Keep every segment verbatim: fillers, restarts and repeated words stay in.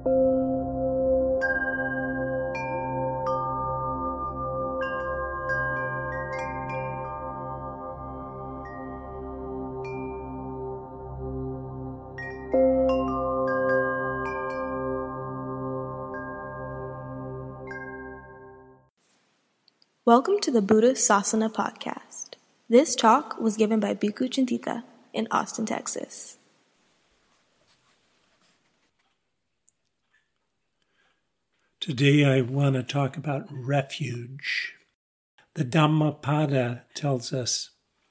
Welcome to the Buddha Sasana podcast. This talk was given by Bhikkhu Chintita in Austin, Texas. Today I want to talk about refuge. The Dhammapada tells us,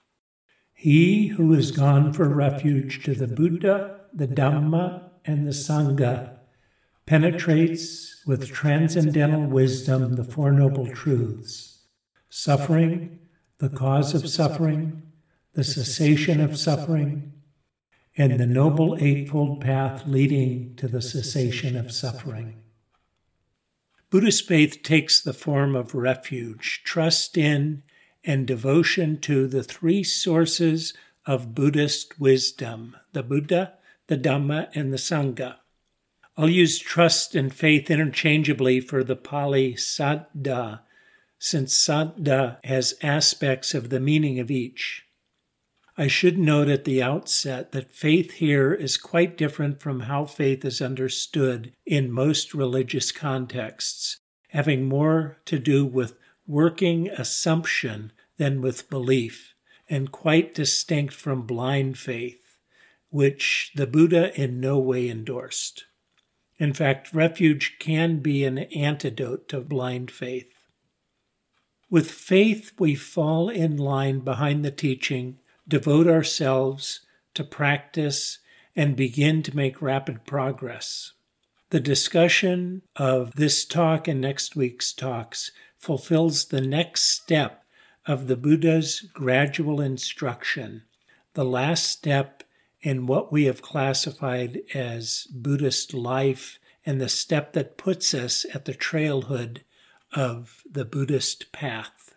"He who has gone for refuge to the Buddha, the Dhamma, and the Sangha penetrates with transcendental wisdom the Four Noble Truths. Suffering, the cause of suffering, the cessation of suffering, and the Noble Eightfold Path leading to the cessation of suffering." Buddhist faith takes the form of refuge, trust in, and devotion to the three sources of Buddhist wisdom, the Buddha, the Dhamma, and the Sangha. I'll use trust and faith interchangeably for the Pali saddha, since saddha has aspects of the meaning of each. I should note at the outset that faith here is quite different from how faith is understood in most religious contexts, having more to do with working assumption than with belief, and quite distinct from blind faith, which the Buddha in no way endorsed. In fact, refuge can be an antidote to blind faith. With faith, we fall in line behind the teaching, devote ourselves to practice, and begin to make rapid progress. The discussion of this talk and next week's talks fulfills the next step of the Buddha's gradual instruction, the last step in what we have classified as Buddhist life, and the step that puts us at the trailhead of the Buddhist path.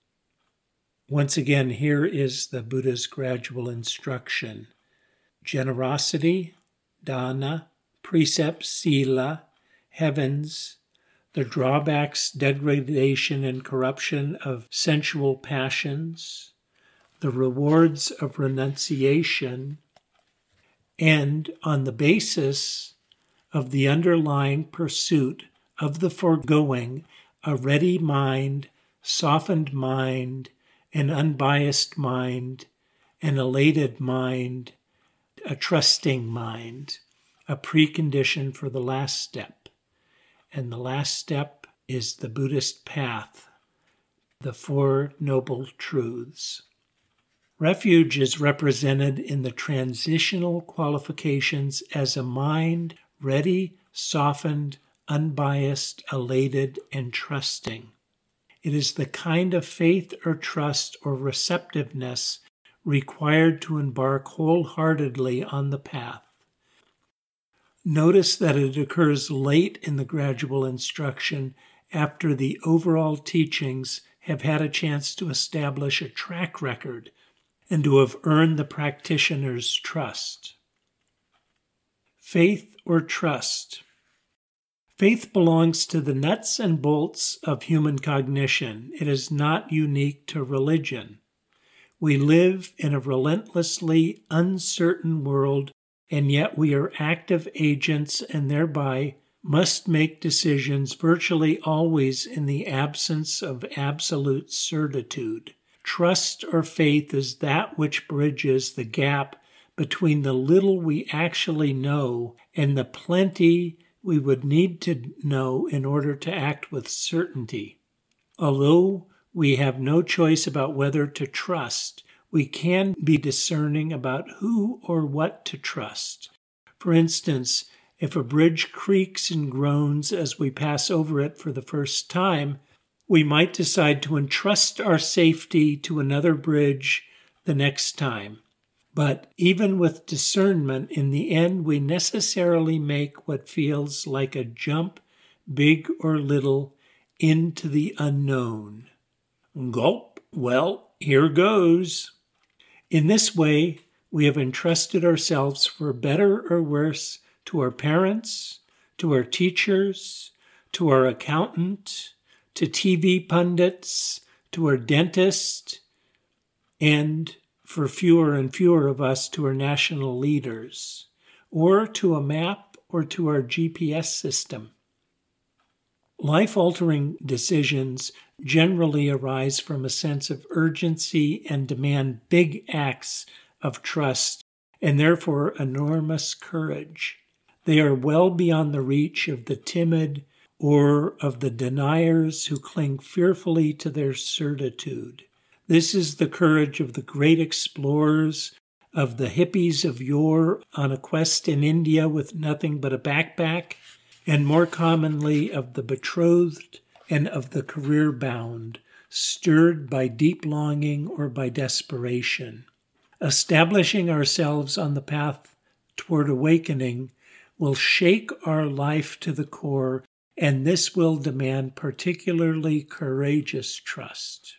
Once again, here is the Buddha's gradual instruction. Generosity, dana, precepts, sila, heavens, the drawbacks, degradation, and corruption of sensual passions, the rewards of renunciation, and on the basis of the underlying pursuit of the foregoing, a ready mind, softened mind, an unbiased mind, an elated mind, a trusting mind, a precondition for the last step. And the last step is the Buddhist path, the Four Noble Truths. Refuge is represented in the transitional qualifications as a mind ready, softened, unbiased, elated, and trusting. It is the kind of faith or trust or receptiveness required to embark wholeheartedly on the path. Notice that it occurs late in the gradual instruction after the overall teachings have had a chance to establish a track record and to have earned the practitioner's trust. Faith or trust. Faith belongs to the nuts and bolts of human cognition. It is not unique to religion. We live in a relentlessly uncertain world, and yet we are active agents and thereby must make decisions virtually always in the absence of absolute certitude. Trust or faith is that which bridges the gap between the little we actually know and the plenty we would need to know in order to act with certainty. Although we have no choice about whether to trust, we can be discerning about who or what to trust. For instance, if a bridge creaks and groans as we pass over it for the first time, we might decide to entrust our safety to another bridge the next time. But even with discernment, in the end, we necessarily make what feels like a jump, big or little, into the unknown. Gulp, well, here goes. In this way, we have entrusted ourselves, for better or worse, to our parents, to our teachers, to our accountant, to T V pundits, to our dentist, and for fewer and fewer of us, to our national leaders, or to a map or to our G P S system. Life-altering decisions generally arise from a sense of urgency and demand big acts of trust and therefore enormous courage. They are well beyond the reach of the timid or of the deniers who cling fearfully to their certitude. This is the courage of the great explorers, of the hippies of yore on a quest in India with nothing but a backpack, and more commonly of the betrothed and of the career-bound, stirred by deep longing or by desperation. Establishing ourselves on the path toward awakening will shake our life to the core, and this will demand particularly courageous trust.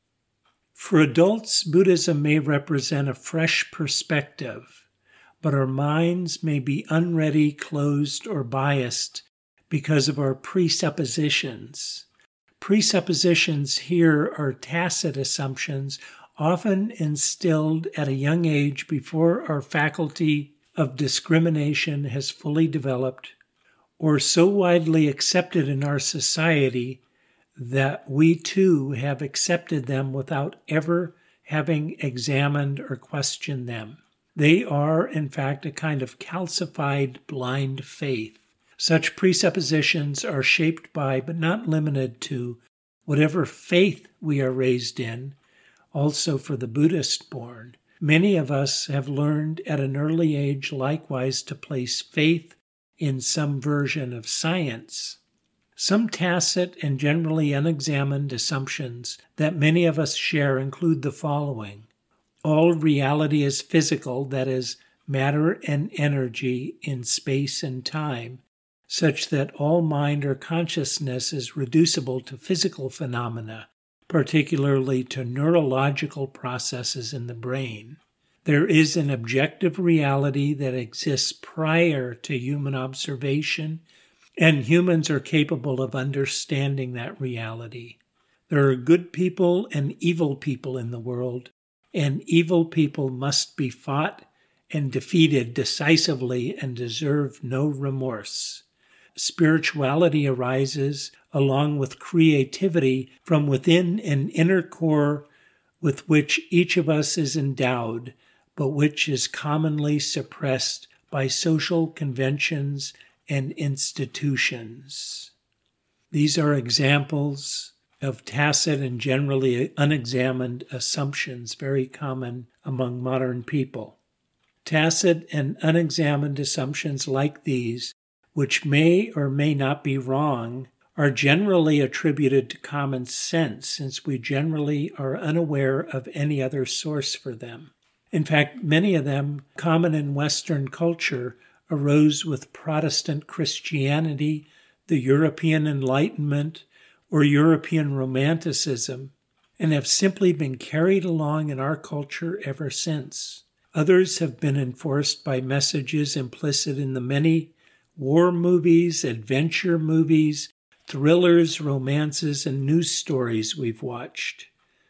For adults, Buddhism may represent a fresh perspective, but our minds may be unready, closed, or biased because of our presuppositions. Presuppositions here are tacit assumptions, often instilled at a young age before our faculty of discrimination has fully developed, or so widely accepted in our society that we too have accepted them without ever having examined or questioned them. They are, in fact, a kind of calcified blind faith. Such presuppositions are shaped by, but not limited to, whatever faith we are raised in, also for the Buddhist born. Many of us have learned at an early age likewise to place faith in some version of science. Some tacit and generally unexamined assumptions that many of us share include the following. All reality is physical, that is, matter and energy in space and time, such that all mind or consciousness is reducible to physical phenomena, particularly to neurological processes in the brain. There is an objective reality that exists prior to human observation, and humans are capable of understanding that reality. There are good people and evil people in the world, and evil people must be fought and defeated decisively and deserve no remorse. Spirituality arises, along with creativity, from within an inner core with which each of us is endowed, but which is commonly suppressed by social conventions and institutions. These are examples of tacit and generally unexamined assumptions very common among modern people. Tacit and unexamined assumptions like these, which may or may not be wrong, are generally attributed to common sense, since we generally are unaware of any other source for them. In fact, many of them, common in Western culture, arose with Protestant Christianity, the European Enlightenment, or European Romanticism, and have simply been carried along in our culture ever since. Others have been enforced by messages implicit in the many war movies, adventure movies, thrillers, romances, and news stories we've watched.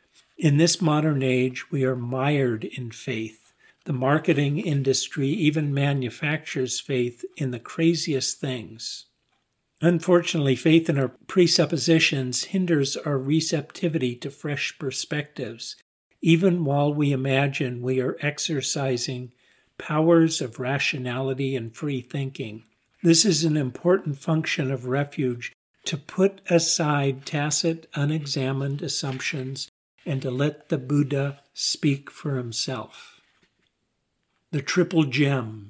In this modern age, we are mired in faith. The marketing industry even manufactures faith in the craziest things. Unfortunately, faith in our presuppositions hinders our receptivity to fresh perspectives, even while we imagine we are exercising powers of rationality and free thinking. This is an important function of refuge, to put aside tacit, unexamined assumptions and to let the Buddha speak for himself. The Triple Gem.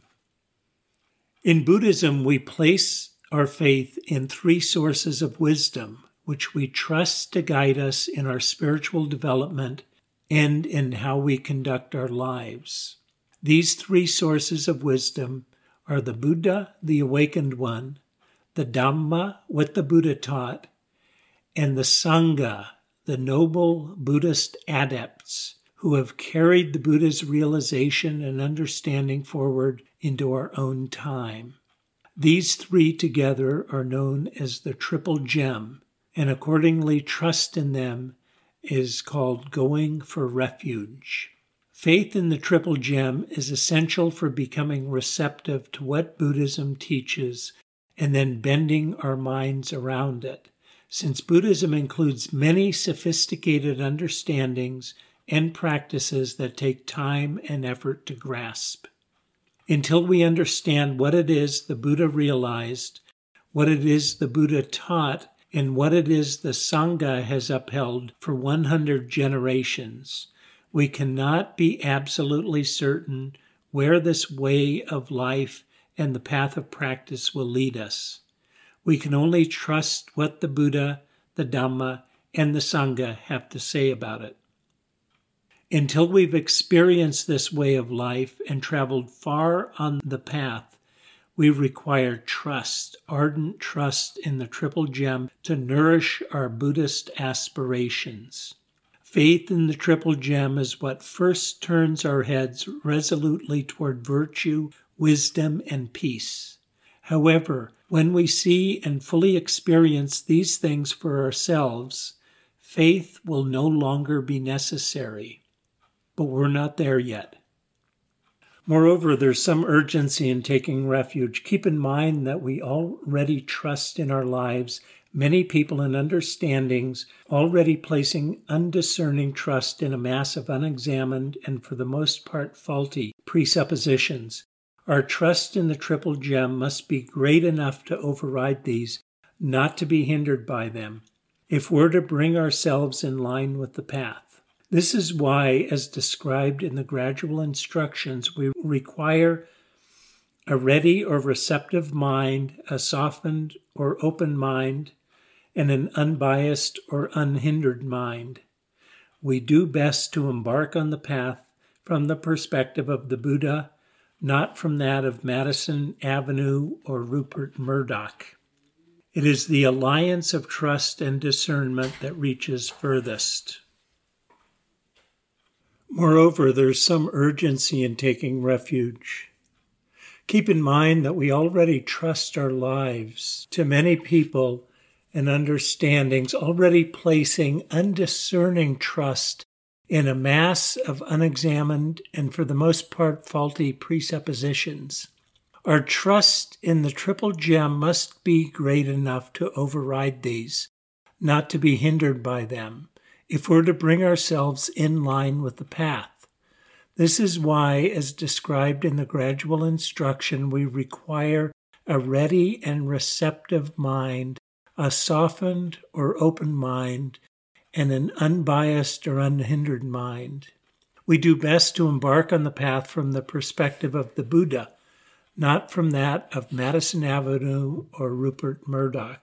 In Buddhism, we place our faith in three sources of wisdom, which we trust to guide us in our spiritual development and in how we conduct our lives. These three sources of wisdom are the Buddha, the Awakened One, the Dhamma, what the Buddha taught, and the Sangha, the noble Buddhist adepts who have carried the Buddha's realization and understanding forward into our own time. These three together are known as the Triple Gem, and accordingly trust in them is called going for refuge. Faith in the Triple Gem is essential for becoming receptive to what Buddhism teaches and then bending our minds around it, since Buddhism includes many sophisticated understandings and practices that take time and effort to grasp. Until we understand what it is the Buddha realized, what it is the Buddha taught, and what it is the Sangha has upheld for one hundred generations, we cannot be absolutely certain where this way of life and the path of practice will lead us. We can only trust what the Buddha, the Dhamma, and the Sangha have to say about it. Until we've experienced this way of life and traveled far on the path, we require trust, ardent trust in the Triple Gem to nourish our Buddhist aspirations. Faith in the Triple Gem is what first turns our heads resolutely toward virtue, wisdom, and peace. However, when we see and fully experience these things for ourselves, faith will no longer be necessary. But we're not there yet. Moreover, there's some urgency in taking refuge. Keep in mind that we already trust in our lives many people and understandings, already placing undiscerning trust in a mass of unexamined and for the most part faulty presuppositions. Our trust in the Triple Gem must be great enough to override these, not to be hindered by them, if we're to bring ourselves in line with the path. This is why, as described in the gradual instructions, we require a ready or receptive mind, a softened or open mind, and an unbiased or unhindered mind. We do best to embark on the path from the perspective of the Buddha, not from that of Madison Avenue or Rupert Murdoch. It is the alliance of trust and discernment that reaches furthest. Moreover, there's some urgency in taking refuge. Keep in mind that we already trust our lives to many people and understandings, already placing undiscerning trust in a mass of unexamined and for the most part faulty presuppositions. Our trust in the Triple Gem must be great enough to override these, not to be hindered by them, if we're to bring ourselves in line with the path. This is why, as described in the gradual instruction, we require a ready and receptive mind, a softened or open mind, and an unbiased or unhindered mind. We do best to embark on the path from the perspective of the Buddha, not from that of Madison Avenue or Rupert Murdoch.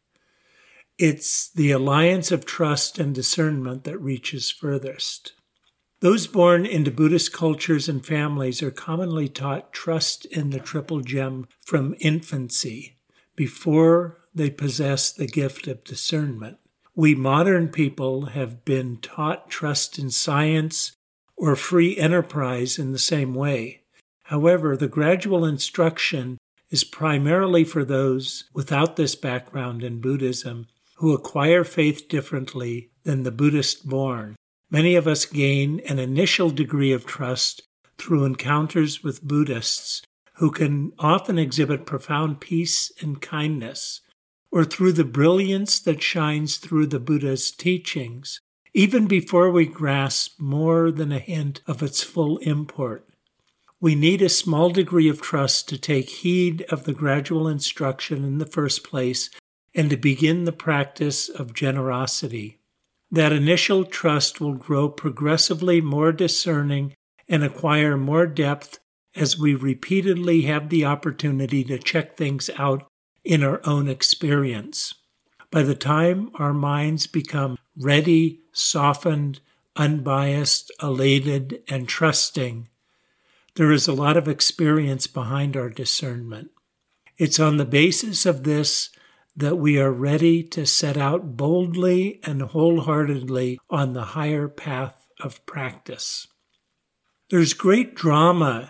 It's the alliance of trust and discernment that reaches furthest. Those born into Buddhist cultures and families are commonly taught trust in the Triple Gem from infancy, before they possess the gift of discernment. We modern people have been taught trust in science or free enterprise in the same way. However, the gradual instruction is primarily for those without this background in Buddhism who acquire faith differently than the Buddhist born. Many of us gain an initial degree of trust through encounters with Buddhists who can often exhibit profound peace and kindness, or through the brilliance that shines through the Buddha's teachings, even before we grasp more than a hint of its full import. We need a small degree of trust to take heed of the gradual instruction in the first place and to begin the practice of generosity. That initial trust will grow progressively more discerning and acquire more depth as we repeatedly have the opportunity to check things out in our own experience. By the time our minds become ready, softened, unbiased, elated, and trusting, there is a lot of experience behind our discernment. It's on the basis of this that we are ready to set out boldly and wholeheartedly on the higher path of practice. There's great drama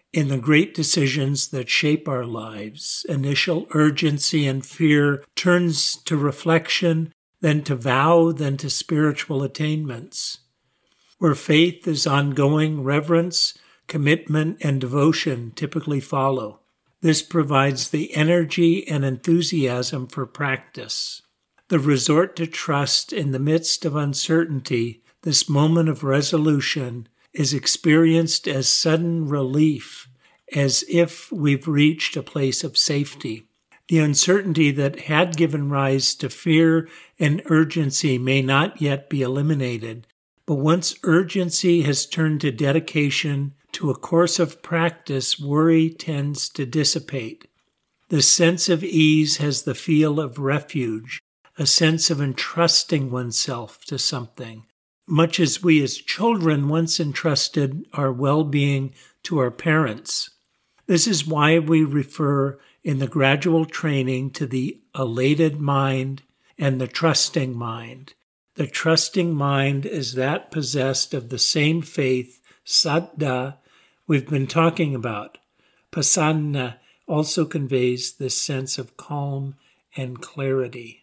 In the great decisions that shape our lives, initial urgency and fear turns to reflection, then to vow, then to spiritual attainments. Where faith is ongoing, reverence, commitment, and devotion typically follow. This provides the energy and enthusiasm for practice. The resort to trust in the midst of uncertainty, this moment of resolution, is experienced as sudden relief, as if we've reached a place of safety. The uncertainty that had given rise to fear and urgency may not yet be eliminated, but once urgency has turned to dedication to a course of practice, worry tends to dissipate. The sense of ease has the feel of refuge, a sense of entrusting oneself to something, much as we as children once entrusted our well-being to our parents. This is why we refer in the gradual training to the elated mind and the trusting mind. The trusting mind is that possessed of the same faith, saddha, we've been talking about. Prasanna also conveys this sense of calm and clarity.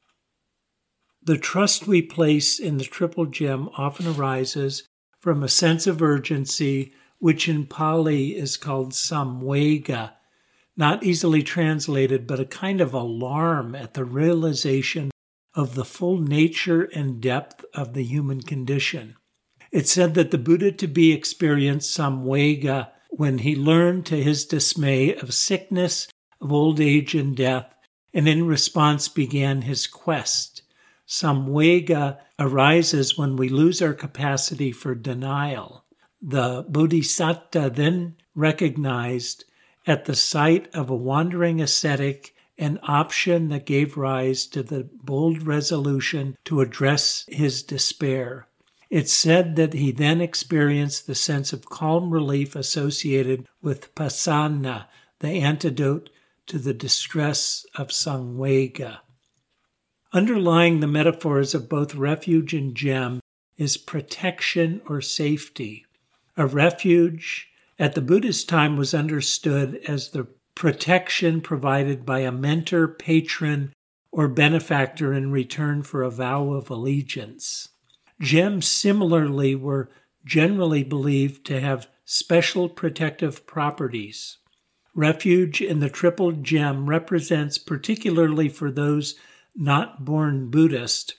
The trust we place in the Triple Gem often arises from a sense of urgency, which in Pali is called samvega, not easily translated, but a kind of alarm at the realization of the full nature and depth of the human condition. It said that the Buddha to be experienced samvega when he learned to his dismay of sickness, of old age and death, and in response began his quest. Samvega arises when we lose our capacity for denial. The Bodhisattva then recognized at the sight of a wandering ascetic an option that gave rise to the bold resolution to address his despair. It's said that he then experienced the sense of calm relief associated with prasanna, the antidote to the distress of samvega. Underlying the metaphors of both refuge and gem is protection or safety. A refuge at the Buddha's time was understood as the protection provided by a mentor, patron, or benefactor in return for a vow of allegiance. Gems similarly were generally believed to have special protective properties. Refuge in the Triple Gem represents, particularly for those not born Buddhist,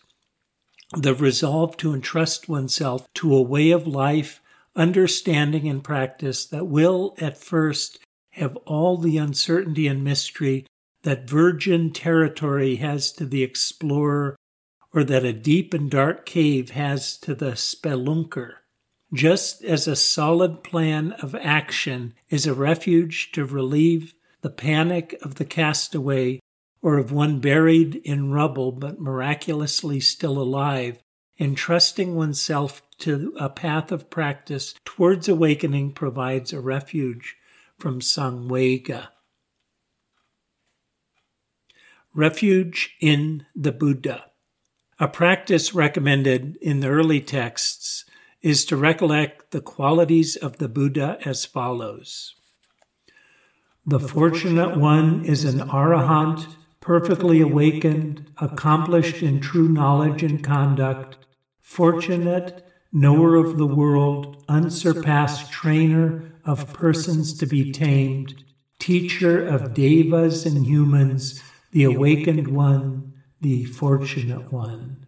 the resolve to entrust oneself to a way of life, understanding, and practice that will, at first, have all the uncertainty and mystery that virgin territory has to the explorer, or that a deep and dark cave has to the spelunker. Just as a solid plan of action is a refuge to relieve the panic of the castaway or of one buried in rubble but miraculously still alive, entrusting oneself to a path of practice towards awakening provides a refuge from samvega. Refuge in the Buddha. A practice recommended in the early texts is to recollect the qualities of the Buddha as follows. The fortunate one is an arahant, perfectly awakened, accomplished in true knowledge and conduct, fortunate, knower of the world, unsurpassed trainer of persons to be tamed, teacher of devas and humans, the awakened one, the fortunate one.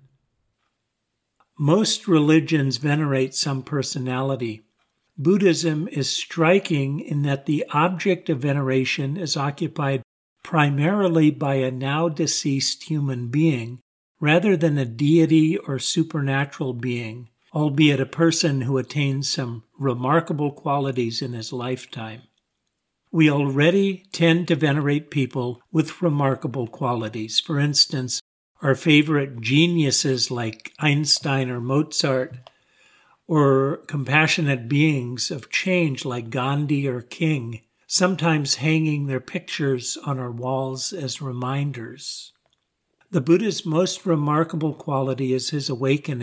Most religions venerate some personality. Buddhism is striking in that the object of veneration is occupied primarily by a now deceased human being, rather than a deity or supernatural being, albeit a person who attained some remarkable qualities in his lifetime. We already tend to venerate people with remarkable qualities. For instance, our favorite geniuses like Einstein or Mozart, or compassionate beings of change like Gandhi or King, sometimes hanging their pictures on our walls as reminders. The Buddha's most remarkable quality is his awakening,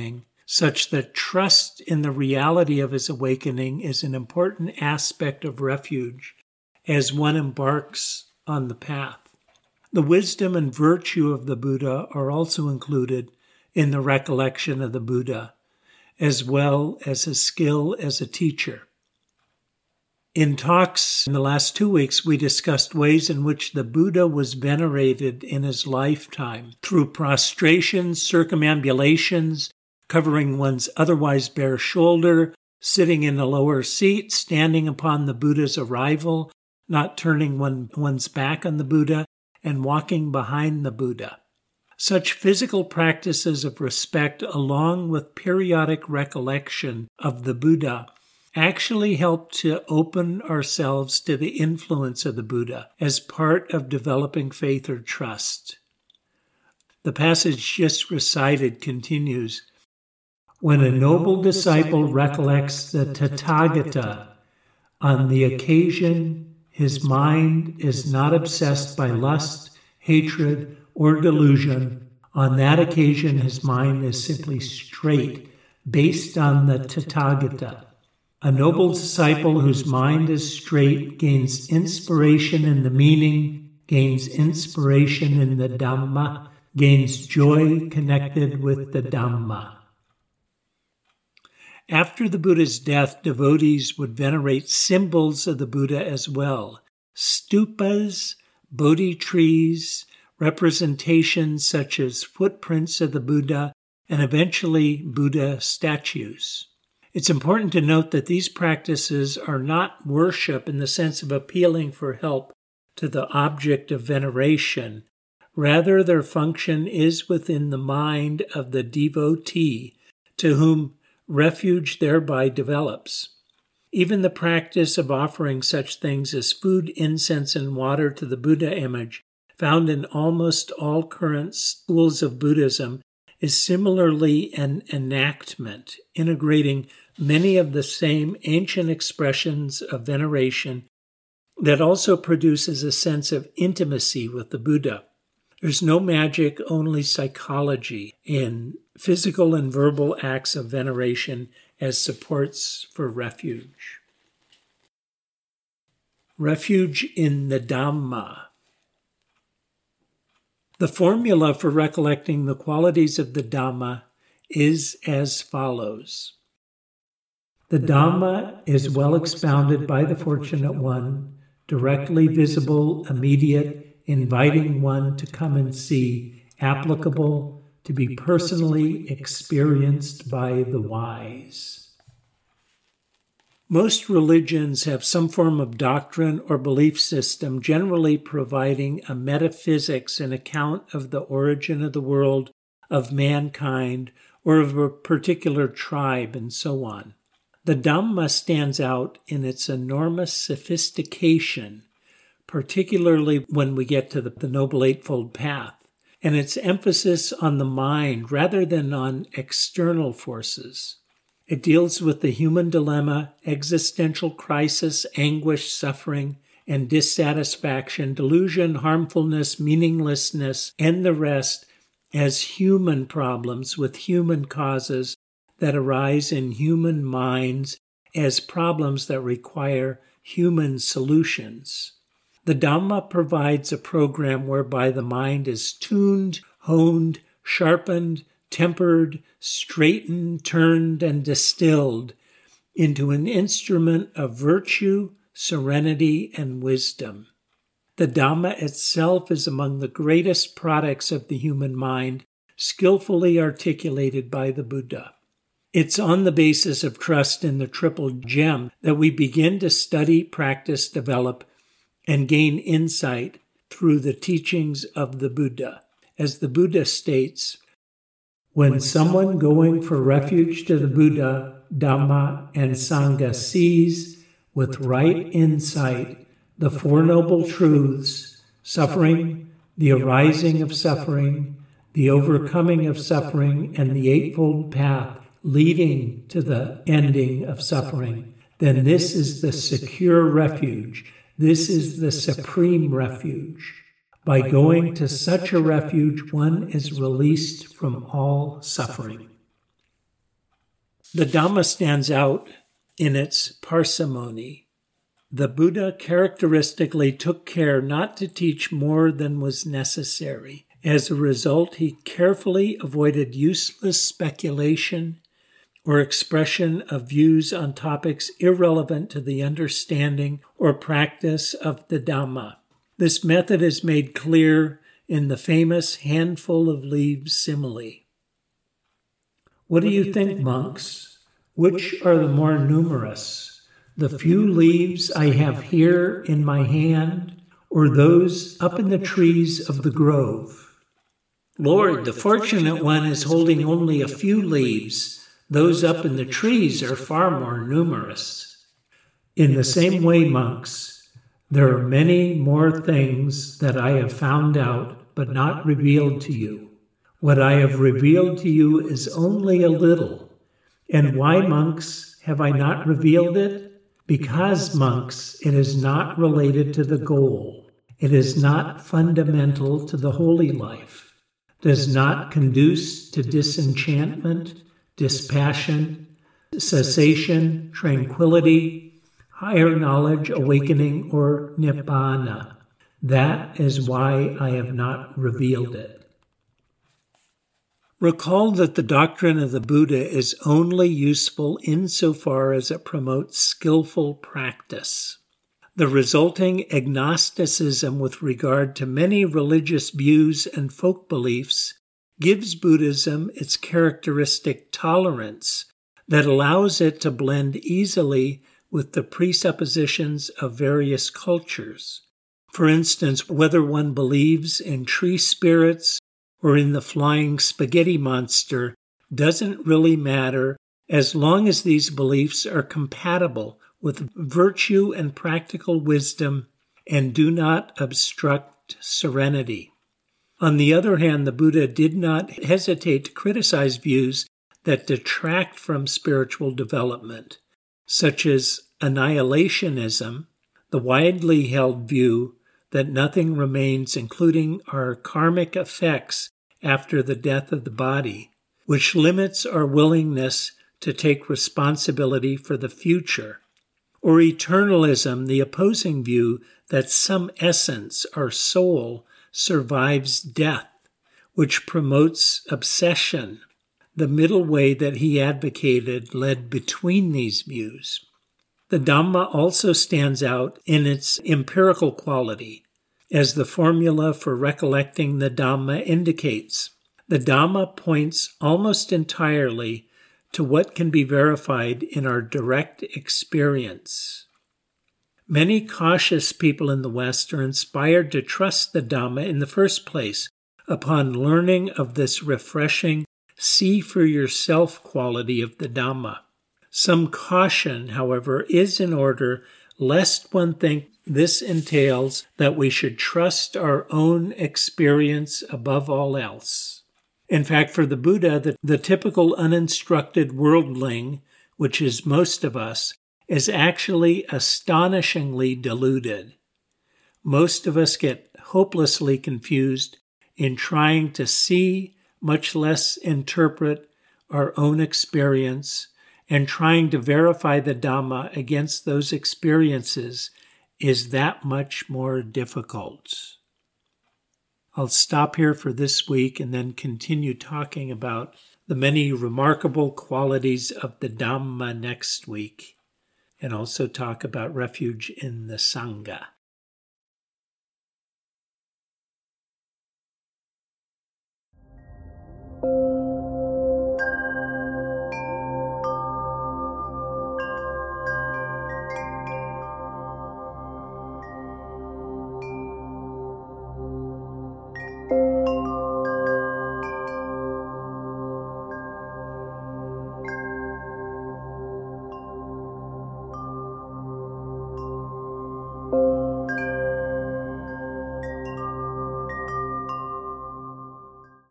such that trust in the reality of his awakening is an important aspect of refuge as one embarks on the path. The wisdom and virtue of the Buddha are also included in the recollection of the Buddha, as well as his skill as a teacher. In talks in the last two weeks, we discussed ways in which the Buddha was venerated in his lifetime through prostrations, circumambulations, covering one's otherwise bare shoulder, sitting in a lower seat, standing upon the Buddha's arrival, not turning one, one's back on the Buddha, and walking behind the Buddha. Such physical practices of respect, along with periodic recollection of the Buddha, actually help to open ourselves to the influence of the Buddha as part of developing faith or trust. The passage just recited continues, "When a noble disciple recollects the Tathagata, on the occasion his mind is not obsessed by lust, hatred, or delusion. On that occasion his mind is simply straight, based on the Tathagata. A noble disciple whose mind is straight gains inspiration in the meaning, gains inspiration in the Dhamma, gains joy connected with the Dhamma." After the Buddha's death, devotees would venerate symbols of the Buddha as well. Stupas, Bodhi trees, representations such as footprints of the Buddha, and eventually Buddha statues. It's important to note that these practices are not worship in the sense of appealing for help to the object of veneration. Rather, their function is within the mind of the devotee, to whom refuge thereby develops. Even the practice of offering such things as food, incense, and water to the Buddha image, found in almost all current schools of Buddhism, is similarly an enactment, integrating many of the same ancient expressions of veneration that also produces a sense of intimacy with the Buddha. There's no magic, only psychology in physical and verbal acts of veneration as supports for refuge. Refuge in the Dhamma. The formula for recollecting the qualities of the Dhamma is as follows. The Dhamma is well expounded by the Fortunate One, directly visible, immediate, inviting one to come and see, applicable, to be personally experienced by the wise. Most religions have some form of doctrine or belief system, generally providing a metaphysics, an account of the origin of the world, of mankind, or of a particular tribe, and so on. The Dhamma stands out in its enormous sophistication, particularly when we get to the, the Noble Eightfold Path, and its emphasis on the mind rather than on external forces. It deals with the human dilemma, existential crisis, anguish, suffering, and dissatisfaction, delusion, harmfulness, meaninglessness, and the rest as human problems with human causes that arise in human minds as problems that require human solutions. The Dhamma provides a program whereby the mind is tuned, honed, sharpened, tempered, straightened, turned, and distilled into an instrument of virtue, serenity, and wisdom. The Dhamma itself is among the greatest products of the human mind, skillfully articulated by the Buddha. It's on the basis of trust in the Triple Gem that we begin to study, practice, develop, and gain insight through the teachings of the Buddha. As the Buddha states, when someone going for refuge to the Buddha, Dhamma, and Sangha sees with right insight the Four Noble Truths, suffering, the arising of suffering, the overcoming of suffering, and the Eightfold Path leading to the ending of suffering, then this is the secure refuge. This is the supreme refuge. By going to such a refuge, one is released from all suffering. The Dhamma stands out in its parsimony. The Buddha characteristically took care not to teach more than was necessary. As a result, he carefully avoided useless speculation or expression of views on topics irrelevant to the understanding or practice of the Dhamma. This method is made clear in the famous handful of leaves simile. What do you think, monks? Which are the more numerous, the few leaves I have here in my hand, or those up in the trees of the grove? Lord, the fortunate one is holding only a few leaves. Those up in the trees are far more numerous. In the same way, monks, there are many more things that I have found out but not revealed to you. What I have revealed to you is only a little. And why, monks, have I not revealed it? Because, monks, it is not related to the goal. It is not fundamental to the holy life, does not conduce to disenchantment, dispassion, cessation, tranquility, higher knowledge, awakening, or nibbana. That is why I have not revealed it. Recall that the doctrine of the Buddha is only useful insofar as it promotes skillful practice. The resulting agnosticism with regard to many religious views and folk beliefs gives Buddhism its characteristic tolerance that allows it to blend easily with the presuppositions of various cultures. For instance, whether one believes in tree spirits or in the flying spaghetti monster doesn't really matter as long as these beliefs are compatible with virtue and practical wisdom and do not obstruct serenity. On the other hand, the Buddha did not hesitate to criticize views that detract from spiritual development, such as annihilationism, the widely held view that nothing remains, including our karmic effects after the death of the body, which limits our willingness to take responsibility for the future, or eternalism, the opposing view that some essence, our soul, survives death, which promotes obsession. The middle way that he advocated led between these views. The Dhamma also stands out in its empirical quality, as the formula for recollecting the Dhamma indicates. The Dhamma points almost entirely to what can be verified in our direct experience. Many cautious people in the West are inspired to trust the Dhamma in the first place upon learning of this refreshing see-for-yourself quality of the Dhamma. Some caution, however, is in order, lest one think this entails that we should trust our own experience above all else. In fact, for the Buddha, the, the typical uninstructed worldling, which is most of us, is actually astonishingly deluded. Most of us get hopelessly confused in trying to see, much less interpret, our own experience, and trying to verify the Dhamma against those experiences is that much more difficult. I'll stop here for this week and then continue talking about the many remarkable qualities of the Dhamma next week, and also talk about refuge in the Sangha.